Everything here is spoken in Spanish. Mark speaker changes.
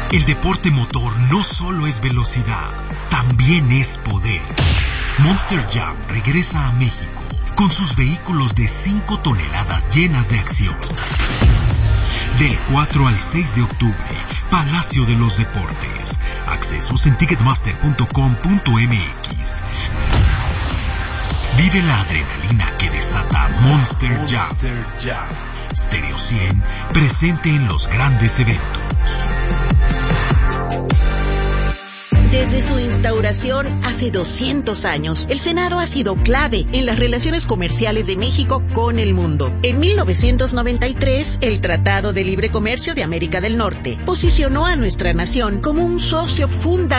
Speaker 1: El deporte motor no solo es velocidad, también es poder. Monster Jam regresa a México con sus vehículos de 5 toneladas llenas de acción. Del 4 al 6 de octubre, Palacio de los Deportes. Accesos en ticketmaster.com.mx. Vive la adrenalina que desata Monster Jam. Stereo 100, presente en los grandes eventos.
Speaker 2: Desde su instauración hace 200 años, el Senado ha sido clave en las relaciones comerciales de México con el mundo. En 1993, el Tratado de Libre Comercio de América del Norte posicionó a nuestra nación como un socio fundamental